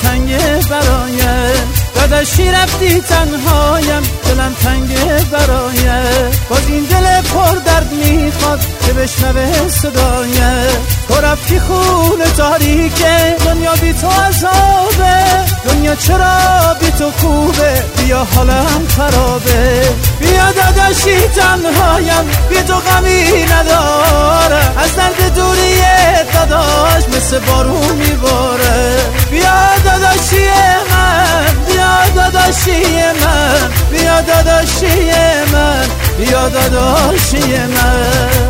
تنگه برایت، داداشی رفتی تنهایم، دلم تنگه برایت. باز این دل پر درد میخواد که بشنوه صدایت. تو رفتی خونه تاریکه، دنیا بی تو عذابه، دنیا چرا بی تو خوبه، بیا حالم خرابه. بیا داداشی تنهایم، بی تو غمی نداره، از درد دوری داداش مثل بارون میباره. بیا داداشی من، بیا داداشی من، بیا داداشی من، بیا داداشی من.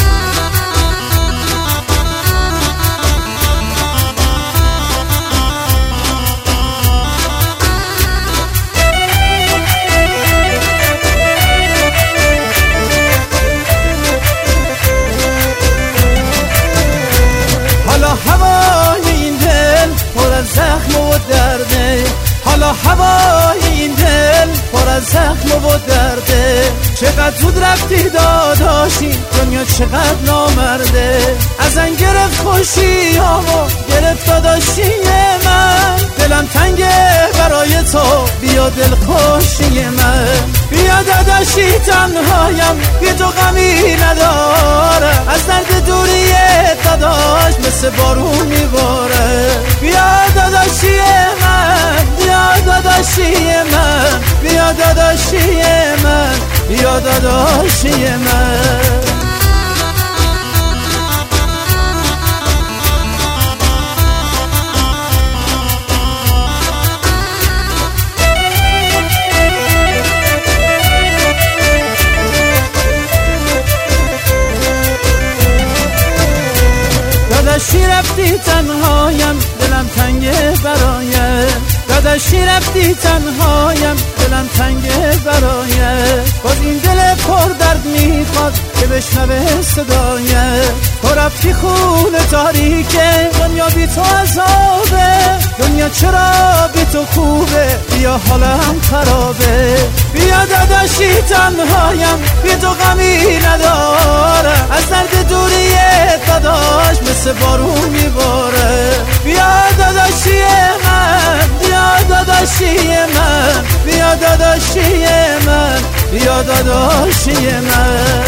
هوای این دل پر از زخم و درده، حالا هوای این دل پر از زخم و درده. چقدر زود رفتی داداشی، دنیا چقدر نامرده، ازن گرفت خوشیامو گرفت داداشی من. دلم تنگه برای تو، بیا دل خوشی من. بیا داداشی تنهایم، بی تو غمی نداره، از درد دوری داداش مثل بارون میباره. بیا داداشی من، بیا داداشی من، بیا داداشی من، بیا داداشی من. داداشی رفتی تنهایم، دلم تنگه برایت، داداشی رفتی تنهایم، دلم تنگه برایت. باز این دل پر درد میخواد که بشنوه صدایت. تو رفتی خونه تاریکه، دنیا بی تو عذابه، دنیا چرا بی تو خوبه، بیا حالم خرابه. بیا داداشی تنهایم، بی تو غمی نداره، از درد دوری داداش مثل بارون میباره. بیا داداشی من، بیا داداشی من، بیا داداشی من، بیا داداشی من.